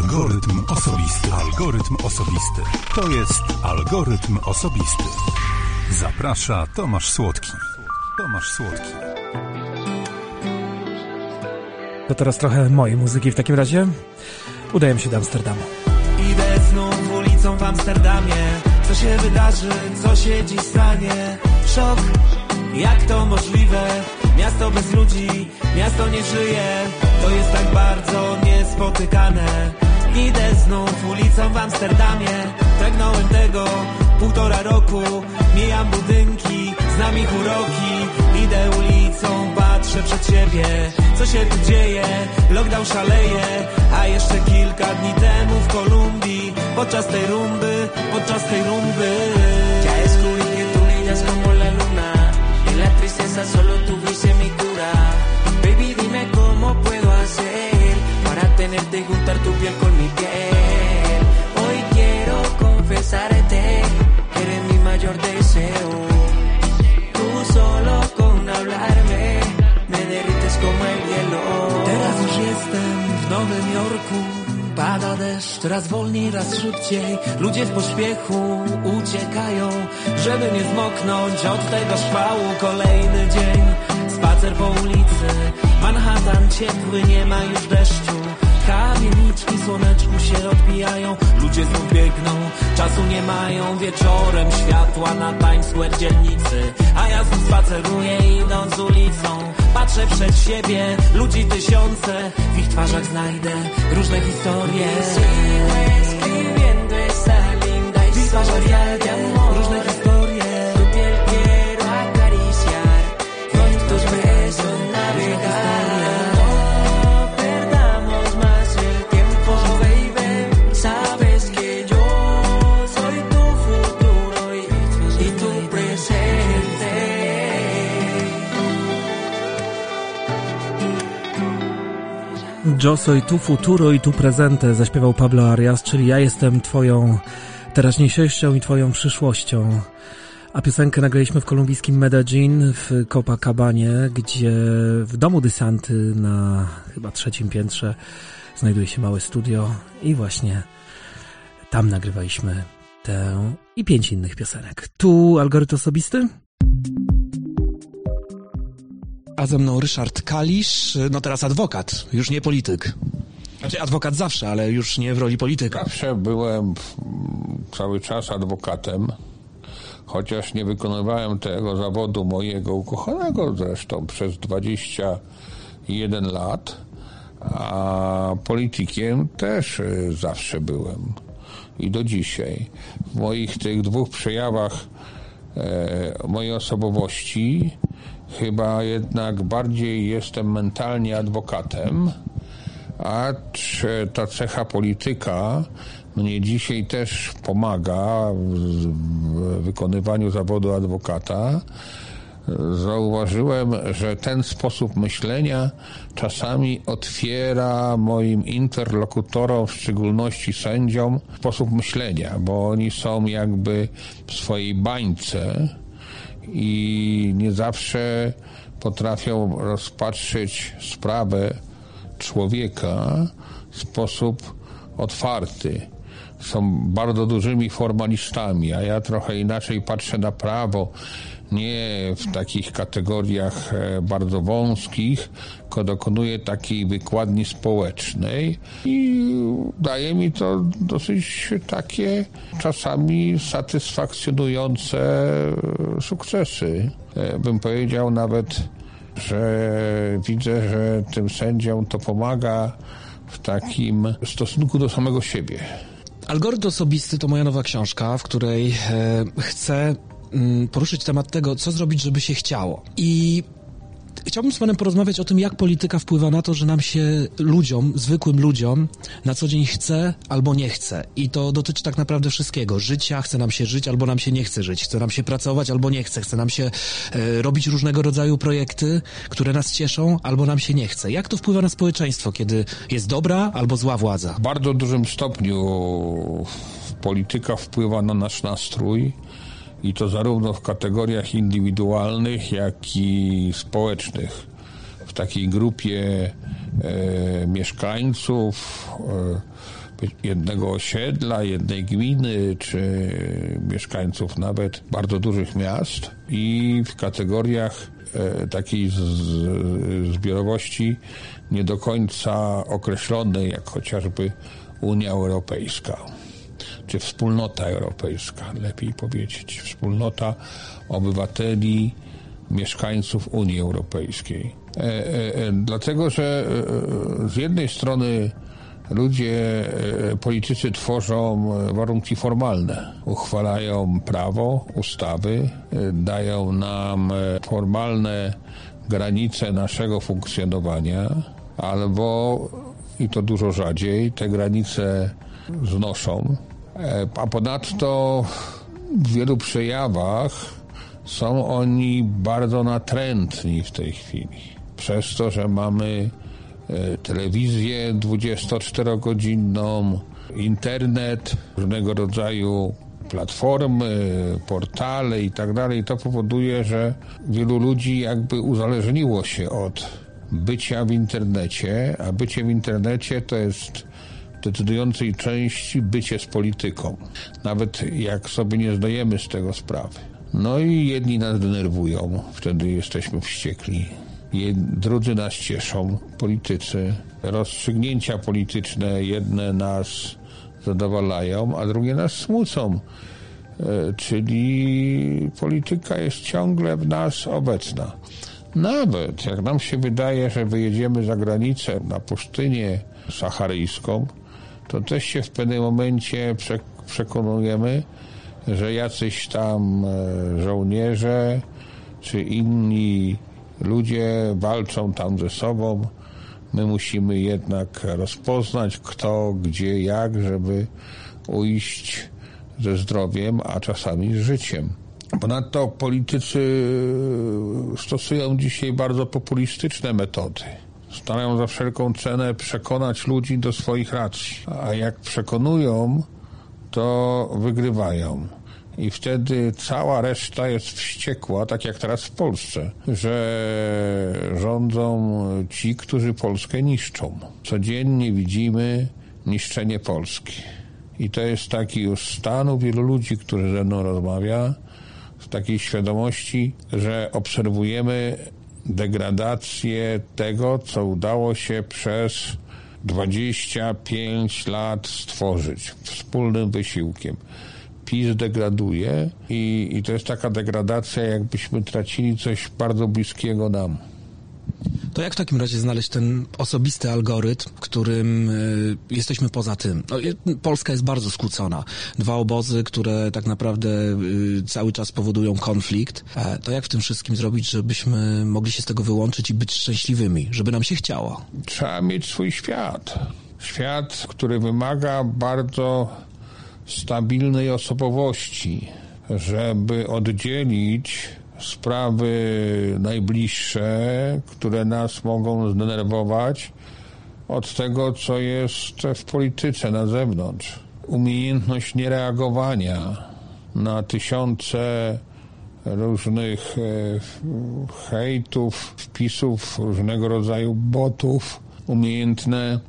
Algorytm osobisty. Algorytm osobisty. To jest Algorytm osobisty. Zaprasza Tomasz Słodki. Tomasz Słodki. To teraz trochę mojej muzyki w takim razie. Udajemy się do Amsterdamu. Idę znów ulicą w Amsterdamie. Co się wydarzy, co się dziś stanie? Szok, jak to możliwe? Miasto bez ludzi, miasto nie żyje. To jest tak bardzo niespotykane. Idę znów ulicą w Amsterdamie. Pragnąłem tego 1,5 roku. Mijam budynki, znam ich uroki. Idę ulicą, patrzę przed siebie. Co się tu dzieje? Lockdown szaleje. A jeszcze kilka dni temu w Kolumbii podczas tej rumby Ya descubrí que tú brillas como la luna y la tristeza solo tú fuiste mi cura. Baby, dime cómo puedo hacer para tenerte y juntar tu piel con mi piel. Hoy quiero confesarte que eres mi mayor deseo. Tú solo con hablarme me derrites como el hielo. Teraz już jestem w Nowym Jorku. Pada deszcz, raz wolniej, raz szybciej. Ludzie w pośpiechu uciekają, żeby nie zmoknąć od tego szwału. Kolejny dzień, spacer po ulicy. Manhattan ciepły, nie ma już deszczu. Kamieniczki słoneczku się odbijają. Ludzie znów biegną, czasu nie mają. Wieczorem światła na Times Square dzielnicy. A ja znów spaceruję idąc ulicą. Patrzę przed siebie, ludzi tysiące. W ich twarzach znajdę różne historie. Escribiendo esa linda historia de amor. Różne historie. Tu piel quiero acariciar, con tus besos navegar. No perdamos más el tiempo, baby. Sabes que yo soy tu futuro y tu presente. Yo soy tu futuro i tu presente, zaśpiewał Pablo Arias, czyli ja jestem twoją teraźniejszością i twoją przyszłością. A piosenkę nagraliśmy w kolumbijskim Medellin, w Copacabanie, gdzie w domu Dysanty na chyba 3. piętrze znajduje się małe studio i właśnie tam nagrywaliśmy tę i 5 innych piosenek. Tu Algorytm osobisty. A ze mną Ryszard Kalisz, no teraz adwokat, już nie polityk. Znaczy adwokat zawsze, ale już nie w roli polityka. Zawsze byłem cały czas adwokatem, chociaż nie wykonywałem tego zawodu mojego ukochanego zresztą przez 21 lat, a politykiem też zawsze byłem i do dzisiaj. W moich tych 2 przejawach mojej osobowości chyba jednak bardziej jestem mentalnie adwokatem, a ta cecha polityka mnie dzisiaj też pomaga w wykonywaniu zawodu adwokata. Zauważyłem, że ten sposób myślenia czasami otwiera moim interlokutorom, w szczególności sędziom, sposób myślenia, bo oni są jakby w swojej bańce i nie zawsze potrafią rozpatrzyć sprawę człowieka w sposób otwarty. Są bardzo dużymi formalistami, a ja trochę inaczej patrzę na prawo, nie w takich kategoriach bardzo wąskich, tylko dokonuję takiej wykładni społecznej i daje mi to dosyć takie czasami satysfakcjonujące sukcesy. Bym powiedział nawet, że widzę, że tym sędziom to pomaga w takim stosunku do samego siebie. Algorytm osobisty to moja nowa książka, w której chcę poruszyć temat tego, co zrobić, żeby się chciało. I chciałbym z panem porozmawiać o tym, jak polityka wpływa na to, że nam się ludziom, zwykłym ludziom, na co dzień chce albo nie chce. I to dotyczy tak naprawdę wszystkiego. Życia, chce nam się żyć albo nam się nie chce żyć. Chce nam się pracować albo nie chce. Chce nam się robić różnego rodzaju projekty, które nas cieszą albo nam się nie chce. Jak to wpływa na społeczeństwo, kiedy jest dobra albo zła władza? W bardzo dużym stopniu polityka wpływa na nasz nastrój. I to zarówno w kategoriach indywidualnych, jak i społecznych. W takiej grupie mieszkańców jednego osiedla, jednej gminy, czy mieszkańców nawet bardzo dużych miast i w kategoriach takiej zbiorowości nie do końca określonej, jak chociażby Unia Europejska, czy Wspólnota Europejska, lepiej powiedzieć, wspólnota obywateli, mieszkańców Unii Europejskiej. Dlatego, że z jednej strony politycy tworzą warunki formalne, uchwalają prawo, ustawy, dają nam formalne granice naszego funkcjonowania, albo, i to dużo rzadziej, te granice znoszą, a ponadto w wielu przejawach są oni bardzo natrętni w tej chwili. Przez to, że mamy telewizję 24-godzinną, internet, różnego rodzaju platformy, portale i tak dalej, to powoduje, że wielu ludzi jakby uzależniło się od bycia w internecie, a bycie w internecie to jest w decydującej części bycie z polityką. Nawet jak sobie nie zdajemy z tego sprawy. No i jedni nas denerwują, wtedy jesteśmy wściekli. Drudzy nas cieszą, politycy. Rozstrzygnięcia polityczne jedne nas zadowalają, a drugie nas smucą. Czyli polityka jest ciągle w nas obecna. Nawet jak nam się wydaje, że wyjedziemy za granicę na pustynię saharyjską, to też się w pewnym momencie przekonujemy, że jacyś tam żołnierze czy inni ludzie walczą tam ze sobą. My musimy jednak rozpoznać kto, gdzie, jak, żeby ujść ze zdrowiem, a czasami z życiem. Ponadto politycy stosują dzisiaj bardzo populistyczne metody. Starają za wszelką cenę przekonać ludzi do swoich racji. A jak przekonują, to wygrywają. I wtedy cała reszta jest wściekła, tak jak teraz w Polsce, że rządzą ci, którzy Polskę niszczą. Codziennie widzimy niszczenie Polski. I to jest taki już stan u wielu ludzi, którzy ze mną rozmawia, w takiej świadomości, że obserwujemy degradację tego, co udało się przez 25 lat stworzyć wspólnym wysiłkiem. PiS degraduje i to jest taka degradacja, jakbyśmy tracili coś bardzo bliskiego nam. To jak w takim razie znaleźć ten osobisty algorytm, którym jesteśmy poza tym? No, Polska jest bardzo skłócona. Dwa obozy, które tak naprawdę cały czas powodują konflikt. To jak w tym wszystkim zrobić, żebyśmy mogli się z tego wyłączyć i być szczęśliwymi, żeby nam się chciało? Trzeba mieć swój świat. Świat, który wymaga bardzo stabilnej osobowości, żeby oddzielić sprawy najbliższe, które nas mogą zdenerwować, od tego, co jest w polityce na zewnątrz. Umiejętność niereagowania na tysiące różnych hejtów, wpisów, różnego rodzaju botów, umiejętne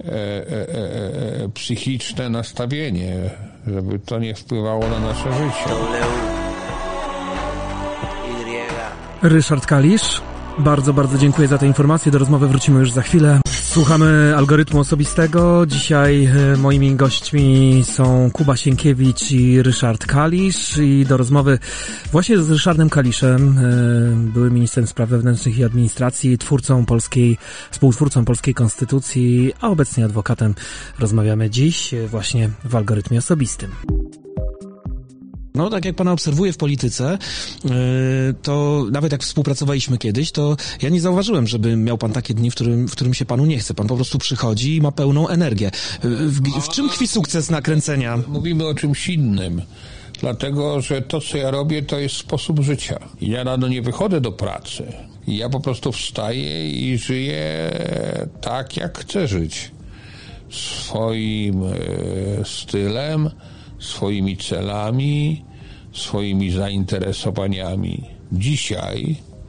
psychiczne nastawienie, żeby to nie wpływało na nasze życie. Ryszard Kalisz, bardzo dziękuję za te informacje. Do rozmowy wrócimy już za chwilę. Słuchamy Algorytmu Osobistego. Dzisiaj moimi gośćmi są Kuba Sienkiewicz i Ryszard Kalisz. I do rozmowy właśnie z Ryszardem Kaliszem, byłym ministrem spraw wewnętrznych i administracji, współtwórcą polskiej konstytucji, a obecnie adwokatem, rozmawiamy dziś właśnie w Algorytmie Osobistym. No, tak jak pana obserwuję w polityce, to nawet jak współpracowaliśmy kiedyś, to ja nie zauważyłem, żeby miał pan takie dni, w którym się panu nie chce. Pan po prostu przychodzi i ma pełną energię. W czym tkwi sukces nakręcenia? Mówimy o czymś innym. Dlatego, że to, co ja robię, to jest sposób życia. Ja rano nie wychodzę do pracy. Ja po prostu wstaję i żyję tak, jak chcę żyć. Swoim stylem, swoimi celami, swoimi zainteresowaniami. Dzisiaj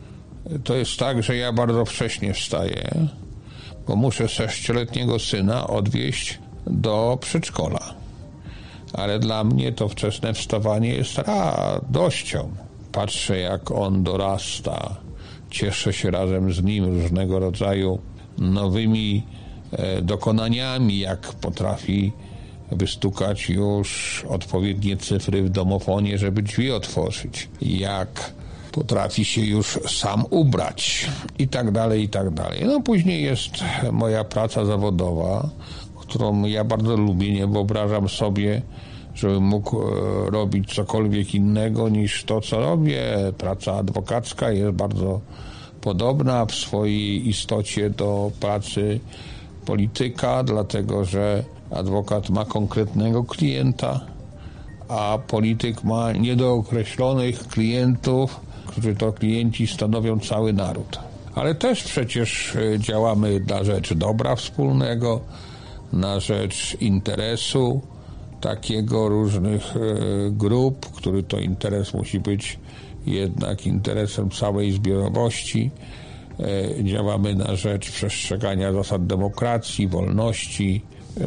to jest tak, że ja bardzo wcześnie wstaję, bo muszę 6-letniego syna odwieźć do przedszkola. Ale dla mnie to wczesne wstawanie jest radością. Patrzę, jak on dorasta, cieszę się razem z nim różnego rodzaju nowymi dokonaniami, jak potrafi wystukać już odpowiednie cyfry w domofonie, żeby drzwi otworzyć, jak potrafi się już sam ubrać i tak dalej, i tak dalej. No później jest moja praca zawodowa, którą ja bardzo lubię, nie wyobrażam sobie, żebym mógł robić cokolwiek innego niż to, co robię. Praca adwokacka jest bardzo podobna w swojej istocie do pracy polityka, dlatego że adwokat ma konkretnego klienta, a polityk ma niedookreślonych klientów, którzy to klienci stanowią cały naród. Ale też przecież działamy na rzecz dobra wspólnego, na rzecz interesu takiego różnych grup, który to interes musi być jednak interesem całej zbiorowości. Działamy na rzecz przestrzegania zasad demokracji, wolności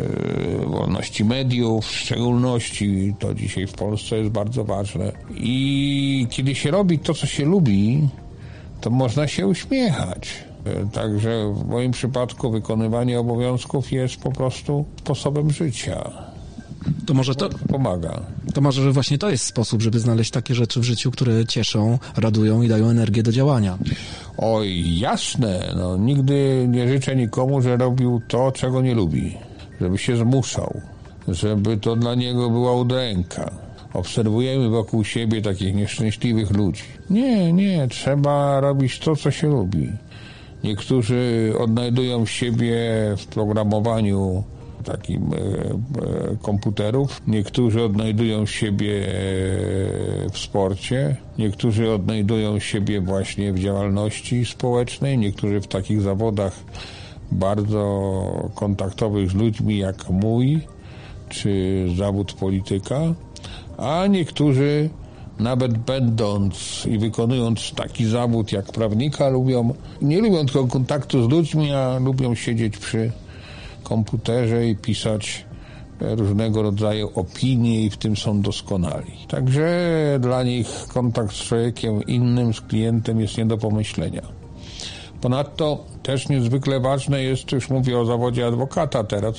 mediów w szczególności. To dzisiaj w Polsce jest bardzo ważne. I kiedy się robi to, co się lubi, to można się uśmiechać. Także w moim przypadku wykonywanie obowiązków jest po prostu sposobem życia. To może to pomaga. To może właśnie to jest sposób, żeby znaleźć takie rzeczy w życiu, które cieszą, radują i dają energię do działania. Oj, jasne. No, nigdy nie życzę nikomu, że robił to, czego nie lubi. Żeby się zmuszał. Żeby to dla niego była udręka. Obserwujemy wokół siebie takich nieszczęśliwych ludzi. Nie. Trzeba robić to, co się lubi. Niektórzy odnajdują siebie w programowaniu takim komputerów. Niektórzy odnajdują siebie w sporcie. Niektórzy odnajdują siebie właśnie w działalności społecznej. Niektórzy w takich zawodach bardzo kontaktowych z ludźmi jak mój, czy zawód polityka. A niektórzy nawet będąc i wykonując taki zawód jak prawnika nie lubią tylko kontaktu z ludźmi, a lubią siedzieć przy komputerze i pisać różnego rodzaju opinie i w tym są doskonali. Także dla nich kontakt z człowiekiem innym, z klientem jest nie do pomyślenia. Ponadto też niezwykle ważne jest, już mówię o zawodzie adwokata teraz,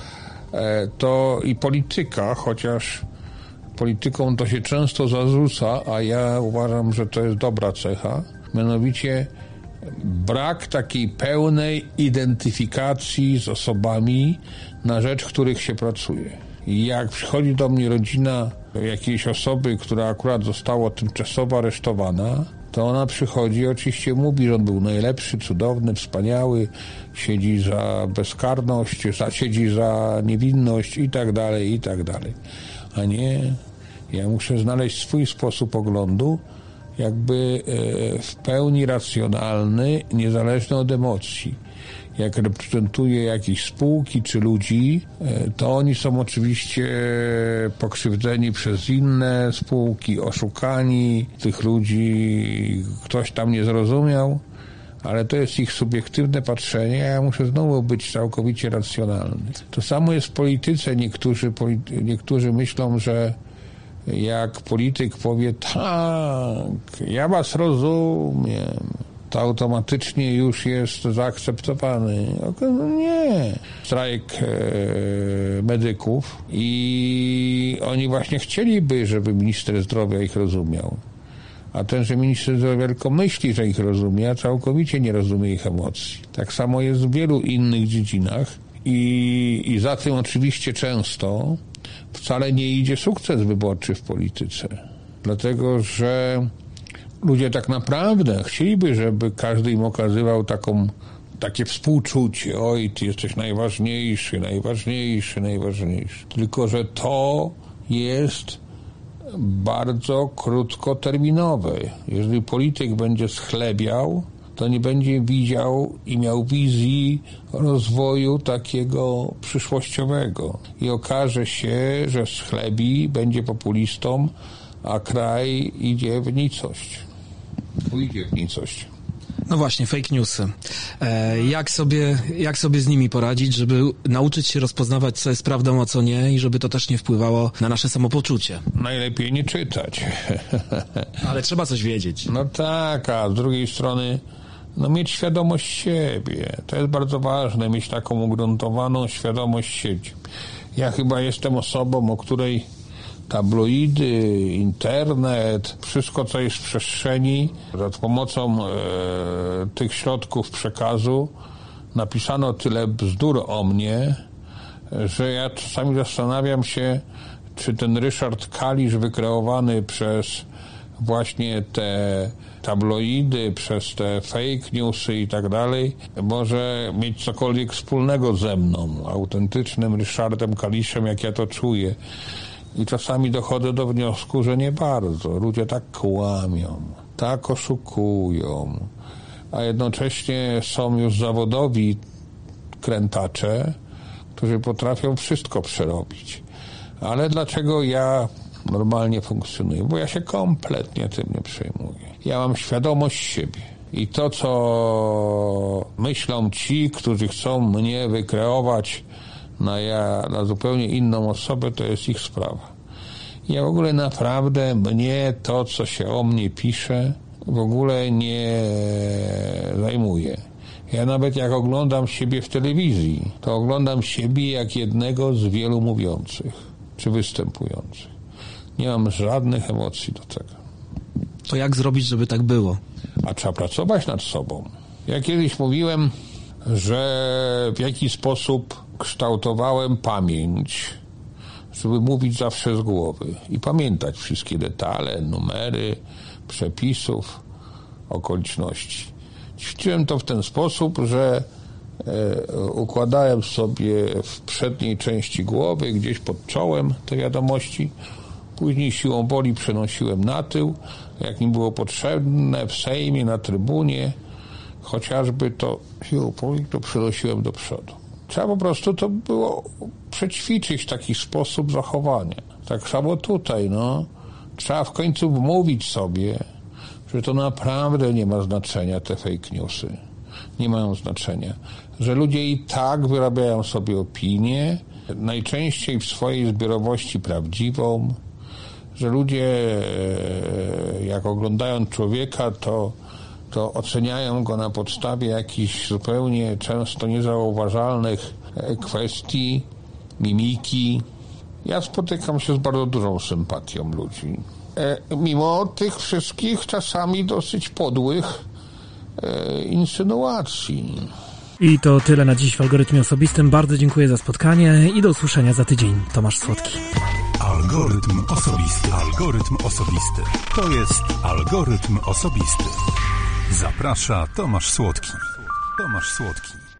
to i polityka, chociaż polityką to się często zarzuca, a ja uważam, że to jest dobra cecha, mianowicie brak takiej pełnej identyfikacji z osobami, na rzecz których się pracuje. I jak przychodzi do mnie rodzina jakiejś osoby, która akurat została tymczasowo aresztowana, to ona przychodzi i oczywiście mówi, że on był najlepszy, cudowny, wspaniały, siedzi za bezkarność, siedzi za niewinność i tak dalej, i tak dalej. A nie, ja muszę znaleźć swój sposób oglądu, jakby w pełni racjonalny, niezależny od emocji. Jak reprezentuję jakieś spółki czy ludzi, to oni są oczywiście pokrzywdzeni przez inne spółki, oszukani, tych ludzi ktoś tam nie zrozumiał, ale to jest ich subiektywne patrzenie, a ja muszę znowu być całkowicie racjonalny. To samo jest w polityce. Niektórzy myślą, że jak polityk powie, tak, ja was rozumiem, to automatycznie już jest zaakceptowany. Nie. Strajk medyków i oni właśnie chcieliby, żeby minister zdrowia ich rozumiał. A tenże minister zdrowia tylko myśli, że ich rozumie, a całkowicie nie rozumie ich emocji. Tak samo jest w wielu innych dziedzinach i za tym oczywiście często wcale nie idzie sukces wyborczy w polityce. Dlatego, że ludzie tak naprawdę chcieliby, żeby każdy im okazywał takie współczucie. Oj, ty jesteś najważniejszy. Tylko, że to jest bardzo krótkoterminowe. Jeżeli polityk będzie schlebiał, to nie będzie widział i miał wizji rozwoju takiego przyszłościowego. I okaże się, że schlebi, będzie populistą, a kraj idzie w nicość. Pójdzie w nicość. No właśnie, fake newsy. Jak sobie z nimi poradzić, żeby nauczyć się rozpoznawać, co jest prawdą, a co nie i żeby to też nie wpływało na nasze samopoczucie? Najlepiej nie czytać. Ale trzeba coś wiedzieć. No tak, a z drugiej strony mieć świadomość siebie. To jest bardzo ważne, mieć taką ugruntowaną świadomość siebie. Ja chyba jestem osobą, o której tabloidy, internet, wszystko co jest w przestrzeni, za pomocą tych środków przekazu napisano tyle bzdur o mnie, że ja czasami zastanawiam się, czy ten Ryszard Kalisz wykreowany przez właśnie te tabloidy, przez te fake newsy i tak dalej, może mieć cokolwiek wspólnego ze mną, autentycznym Ryszardem Kaliszem, jak ja to czuję. I czasami dochodzę do wniosku, że nie bardzo. Ludzie tak kłamią, tak oszukują, a jednocześnie są już zawodowi krętacze, którzy potrafią wszystko przerobić. Ale dlaczego ja normalnie funkcjonuję? Bo ja się kompletnie tym nie przejmuję. Ja mam świadomość siebie. I to, co myślą ci, którzy chcą mnie wykreować na zupełnie inną osobę, to jest ich sprawa. Ja w ogóle naprawdę mnie to, co się o mnie pisze, w ogóle nie zajmuje. Ja nawet jak oglądam siebie w telewizji, to oglądam siebie jak jednego z wielu mówiących czy występujących. Nie mam żadnych emocji do tego. To jak zrobić, żeby tak było? A trzeba pracować nad sobą. Ja kiedyś mówiłem, że w jakiś sposób kształtowałem pamięć, żeby mówić zawsze z głowy i pamiętać wszystkie detale, numery, przepisów, okoliczności. Ćwiczyłem to w ten sposób, że układałem sobie w przedniej części głowy, gdzieś pod czołem te wiadomości, później siłą woli przenosiłem na tył, jak mi było potrzebne, w Sejmie, na trybunie, chociażby to siłą woli to przenosiłem do przodu. Trzeba po prostu to było przećwiczyć taki sposób zachowania. Tak samo tutaj, trzeba w końcu wmówić sobie, że to naprawdę nie ma znaczenia, te fake newsy. Nie mają znaczenia. Że ludzie i tak wyrabiają sobie opinię, najczęściej w swojej zbiorowości prawdziwą, że ludzie, jak oglądają człowieka, to oceniają go na podstawie jakichś zupełnie często niezauważalnych kwestii, mimiki. Ja spotykam się z bardzo dużą sympatią ludzi. Mimo tych wszystkich czasami dosyć podłych insynuacji. I to tyle na dziś w Algorytmie Osobistym. Bardzo dziękuję za spotkanie i do usłyszenia za tydzień. Tomasz Słodki. Algorytm Osobisty. Algorytm Osobisty. To jest Algorytm Osobisty. Zaprasza Tomasz Słodki. Tomasz Słodki.